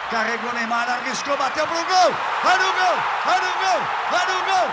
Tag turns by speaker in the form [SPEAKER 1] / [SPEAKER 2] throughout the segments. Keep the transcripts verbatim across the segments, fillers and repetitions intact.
[SPEAKER 1] Carregou Neymar, arriscou, bateu pro gol. Vai no gol, vai no gol, vai no gol.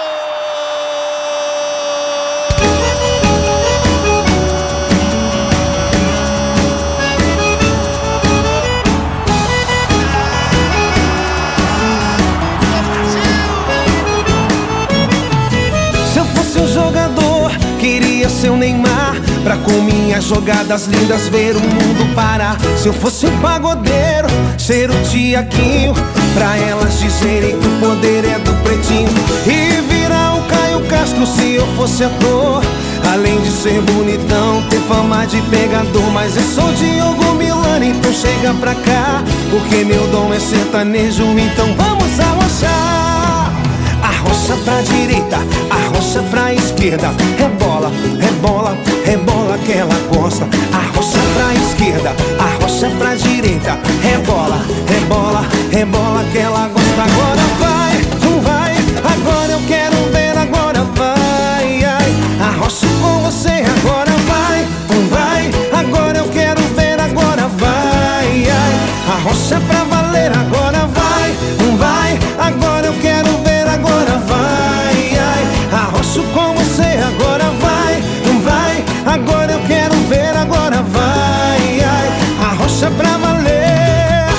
[SPEAKER 2] Se eu fosse um jogador, queria ser o Neymar, pra com minhas jogadas lindas ver o mundo parar. Se eu fosse um pagodeiro, ser o Tiaguinho, pra elas dizerem que o poder é do pretinho. E virar o Caio Castro se eu fosse ator, além de ser bonitão, ter fama de pegador. Mas eu sou Diogo Milano, então chega pra cá, porque meu dom é sertanejo, então vamos arrochar. Arrocha pra direita, arrocha pra esquerda, rebola, rebola, rebola que ela gosta. Arrocha pra esquerda, arrocha pra direita, rebola, rebola, rebola que ela gosta. Agora vai, não vai, agora eu quero ver, agora vai, ai. Arrocha com você, agora vai, não vai, agora eu quero ver, agora vai, ai. Arrocha pra valer, agora vai, não vai, agora eu quero ver, agora vai, ai. Arrocho com você, agora vai, não vai, agora eu quero ver, agora vai, ai. Arrocha pra valer.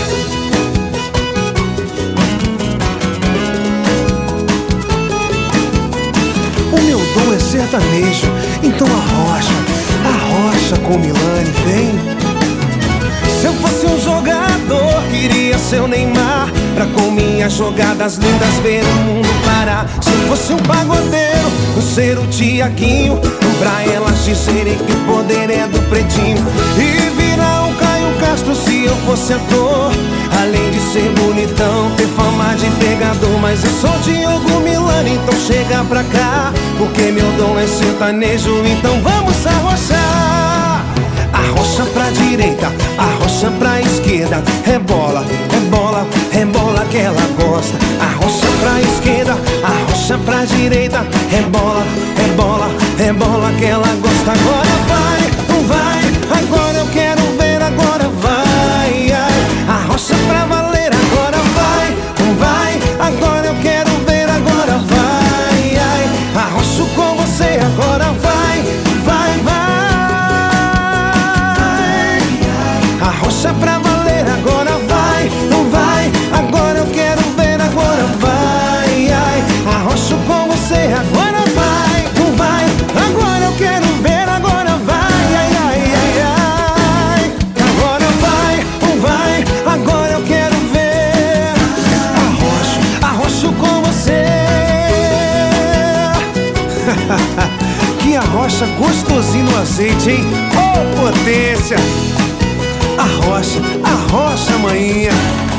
[SPEAKER 2] O meu dom é sertanejo, então arrocha, arrocha com Milani, vem. Se eu fosse um jogador, queria ser o Neymar, pra com minhas jogadas lindas ver o mundo parar. Se eu fosse um pagodeiro, eu ser o Tiaguinho, pra elas dizerem que o poder é do pretinho. E virar o Caio Castro se eu fosse ator, além de ser bonitão, ter fama de pegador. Mas eu sou Diogo Milano, então chega pra cá, porque meu dom é sertanejo, então vamos arrochar. Arrocha pra direita, arrocha pra esquerda, rebola, rebola, rebola que ela gosta. Arrocha pra esquerda, arrocha pra direita, rebola, rebola, rebola que ela gosta. Agora vai, não vai, agora eu quero ver, agora vai, ai. Arrocha pra valer, agora vai, não vai, agora eu quero ver, agora vai, ai. Arrocho com você, agora vai, vai, vai. Arrocha pra valer, agora vai, não vai, agora eu quero ver, agora vai, ai. Arrocho com você, agora vai, não vai, agora eu quero ver, agora vai, ai, ai, ai, ai. Agora vai, não vai, agora eu quero ver. Arrocho, arrocho com você. Que arrocha gostosinho no azeite, hein? Oh, potência! Arrocha, arrocha, maninha.